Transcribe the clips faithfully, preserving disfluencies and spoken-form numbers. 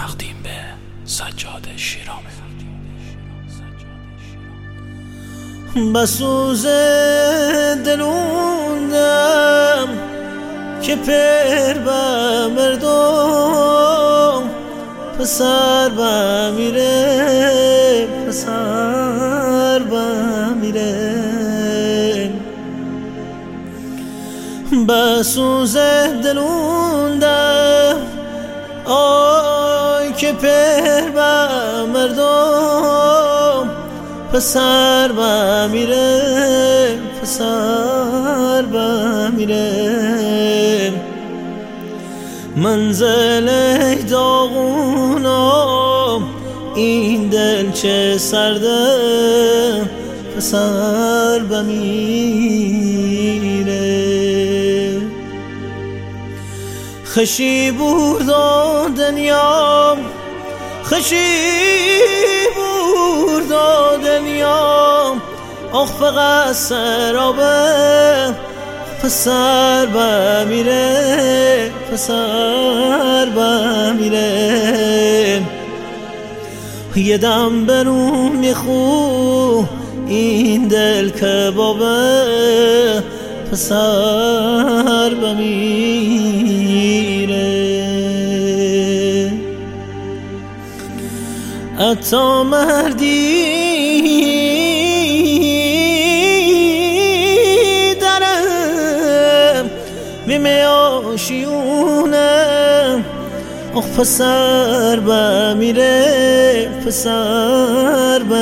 تقدیم به سجاد شیرامی. بسوز دلوندم که پر به مردم پسر به میره پسر به میره بسوز دلوندم آی که پر به مردم پسر به میره پسر به میره منزل داغونم این دل چه سرده پسر به میره خشی بردا دنیام خشی بردا دنیام آخ فقط سرابه پسر به میره پسر به میره یه دم برون میخو این دل کبابه پسر به میره حتی مردی درم بیمه آشیونه آخ پسر به میره پسر به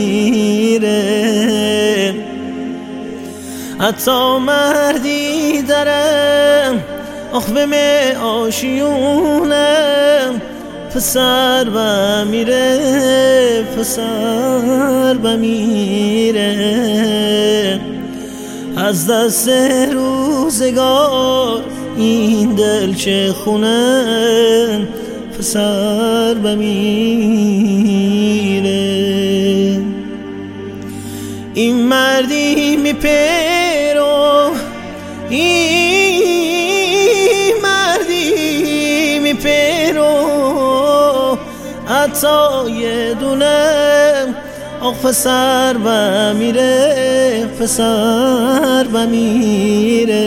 میره حتی مردی درم آخ بیمه آشیونه پسر به میره پسر به میره از دست روزگار این دل چه خونه پسر به میره این مردی میپرو این مردی میپرو حتی یه دونه آخ پسر به میره پسر به میره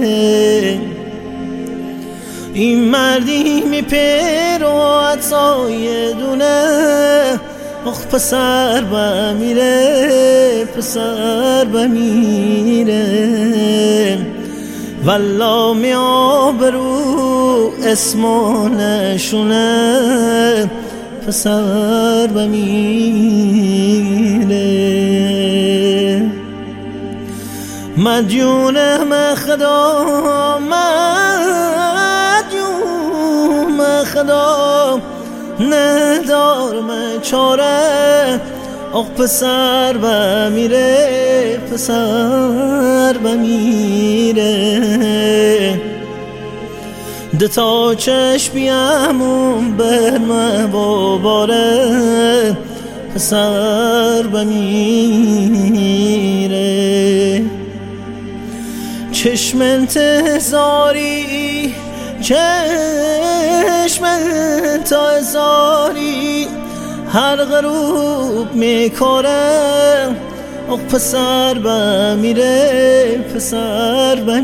این مردی میپرو حتی یه دونه آخ پسر به میره پسر به میره والله می آبرو اسمو نشونه پسر به میره مدیونم خدا مدیونم خدا ندارم چاره آخ پسر به میره پسر به میره دتا چشمیم برمه باباره پسر به میره چشم انتظاری چشم انتظاری هر غروب میکاره آخ پسر به میره پسر به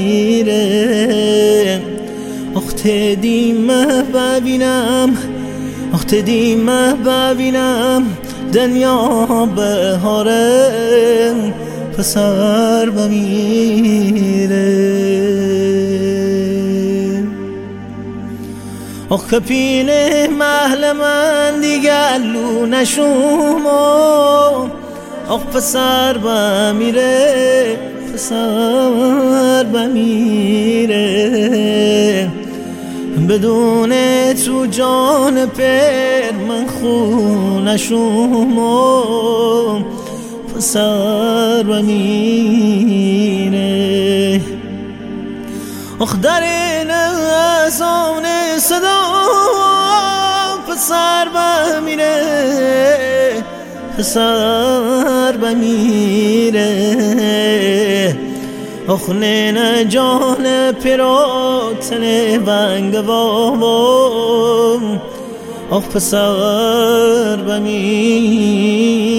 میره آخ تدیم ببینم آخ تدیم ببینم دنیا بهاره پسر به میره آخ کپین محل من دیگر لو نشومو آخ پسر به میره پسر به میره بدون تو جان پر من خون نشومو پسر به میره آخ در نزان صدا پسر به میره پسر به میره آخ نه جان پیراتن بنگ بابا آخ پسر بمیره